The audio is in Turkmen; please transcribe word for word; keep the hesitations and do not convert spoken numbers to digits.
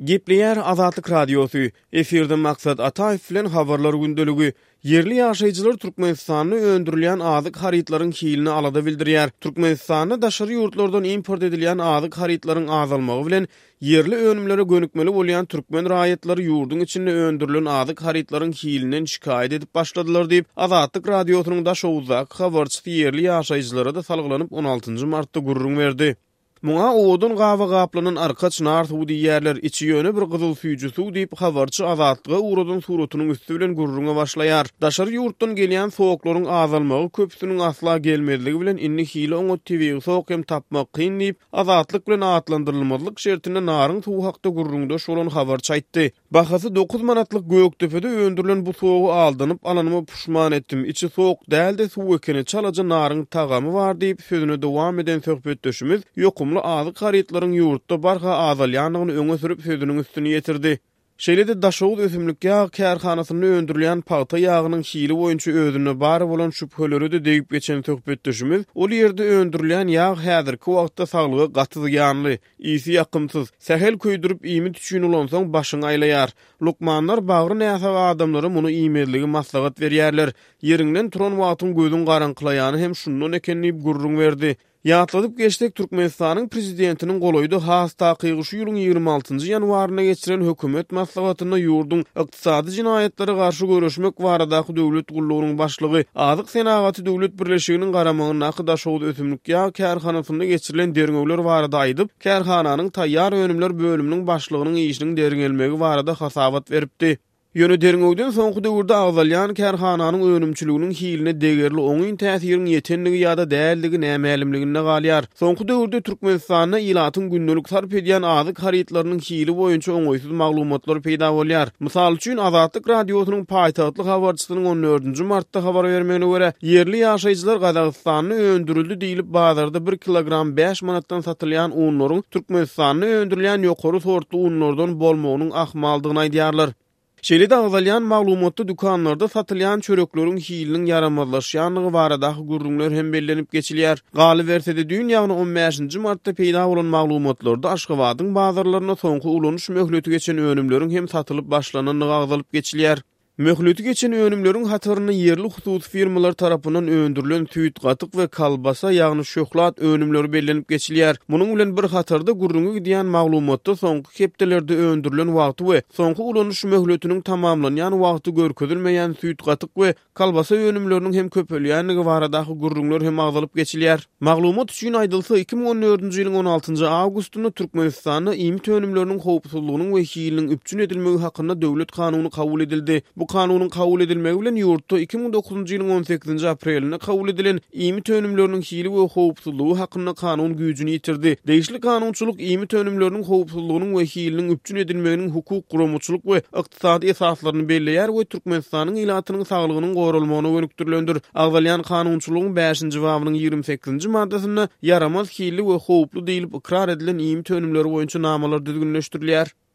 Gepleyer Azatlyk Radiosu. Efirde maksat Ataev bilen habarlar gündölügi. Yerli ýaşaýjylar Türkmenistanyny öndürilýän azyk haritlaryň hilini alada bildirýär. Türkmenistanyna daşary ýurtlardan import edilýän azyk haritlaryň azalmagy bilen yerli önümlere gönükmeli bolýan türkmen raýatlary ýurdun içinde öndürilen azyk haritlaryň hilinden şikaýet edip başladylar diýip Azatlyk Radiosynyň Daşowuzdaky habarçy yerli ýaşaýjylara da salgylanyp on altynjy martda gurrun berdi. Muňa odun gawa gaplanyň arka çynar suw diýerler, içi ýöne bir gyzyl süýjü suw diýip habarçy Azatlyga uradyn suratynyň üstü bilen gurrunga başlaýar. Daşary ýurtdan gelýän sowaklaryň azalmagy köpsüniň asla gelmezligi bilen inni hile oňa tebigy sowak hem tapmak kyn diýip Azatlyk bilen atlandyrylmazlyk şertinde naryň suw hakda gurrungda şolan habarçy aýtdy. Bahasy dokuz manatlyk Gökdepede öndürilen bu sowagy aldanyp alanymy puşman etdim. İçi sowak dälde suw ekeni çalaja naryň tagamy bar diýip sözüne dowam eden söhbetdeşimiz ýokum azyk haritlaryň ýurtda barha azalýanyny öňe sürüp sözüniň üstüne ýetirdi. Şeýlede Daşowuz ösümlik ýağ kärhanasyny öndürilen paýta ýağynyň şiili boýunça özüne bar bolan şüpheleri de diýip geçen söhbetdeşimiz, ol ýerde öndürilen ýağ häzirki wagtda saglyga gaty ýanly, isi ýakymsyz, sähel köýdürip ýemy tüçün ulansaň başyň aýlaýar. Lukmanlar bagry näse adamlary muny iýmezligi maslahat berýärler. Ýerinden turan wagtyň gözüň garankylaýany hem şundan ekenini gurrun berdi. Ýatladyp geçdik Türkmenistanyň prezidentiniň goloýdy has takygy ýylyň ýygrimi altynjy ýanwaryna geçiren hökümet maslahatyna ýurdun ykdysady jinaýatlary garşy görüşmek baradaky döwlet gullarynyň başlygy azyk senagaty döwlet birleşiginiň garamagyna Daşowuz ösümlik ýağ kärhanasyna geçirilen derňewler barada aýdyp, kärhananyň taýýar önümler bölüminiň başlygynyň işiniň derňelmegi barada hasabat beripdi. Ýöne derňewden soňky döwürde agzalýan kärhananyň önümçiliginiň hiline degerli oňyn täsiriň ýetenligi ýa-da däldigi nämelimligine galýar. Soňky döwürde Türkmenistanyna ilatyň gündelik sarp edýän azyk haritlarynyň hili boýunça oňoýsuz maglumatlar peýda bolýar. Mysal üçin Azatlyk Radiosynyň paýtagtlyk habarçysynyň on dördünji martda habar bermegine görä, yerli ýaşaýjylar Gazagystanyny öndürildi diýilip bazarda bir kilogram beş manatdan satylýan unlaryň Türkmenistanyny öndürilýän ýokary sortly unlardan bolmagynyň ahmaldygyny aýdýarlar. Şeýle-de agzalýan maglumatda dükanlarda satylýan çörekleriň hiliniň yaramazlaşýanlygy baradaky gurrunlar hem bellenip geçilýär. Galy bersede dünýäni on beşinji martda peýda bolan maglumatlarda Aşgabatyň bazarlaryna soňky ulanyş möhleti geçen önümleriň hem satylyp başlananyny agzalyp geçilýär. Möhleti geçen önümleriň hatyryny yerli hususy firmalar tarapyndan öndürilen süýt gatyk we kalbasa ýagny şoklat önümleri bellenip geçilýär. Munyň bilen bir hatyrda gurrunga gidýän maglumatda soňky hepdelerde öndürilen wagty we soňky ulanyş möhletiniň tamamlanýan wagty görkezilmeýän süýt gatyk we kalbasa önümleriniň hem köpelýänligi baradaky gurrunlar hem agzalyp geçilýär. Maglumat üçin aýdylsa iki ming on dördünji ýylyň on altynjy awgustynda Türkmenistanyň iýmit önümleriniň howpsuzlygynyň we hiliniň üpçün edilmegi hakynda döwlet kanuny kabul edildi. Bu kanunyň kabul edilmegi bilen ýurtda iki ming dokuzunji ýylyň on sekizinji aprelinde kabul edilen iýmit önümleriniň hili we howpsuzlygy hakynda kanun güýjüni ýitirdi. Değişli kanunçylyk iýmit önümleriniň howpsuzlygynyň we hiliniň üpçün edilmeginiň hukuk guramaçylyk we ykdysady esaslaryny belleýär we Türkmenistanyň ilatynyň saglygynyň gorulmagyna gönükdirilendir. Agzalýan kanunçylygyň beşinji babynyň ýygrimi sekizinji maddasyna yaramaz hili we howplu diýilip ikrar edilen iýmit önümleri boýunça namalar düzgünleşdirilýär.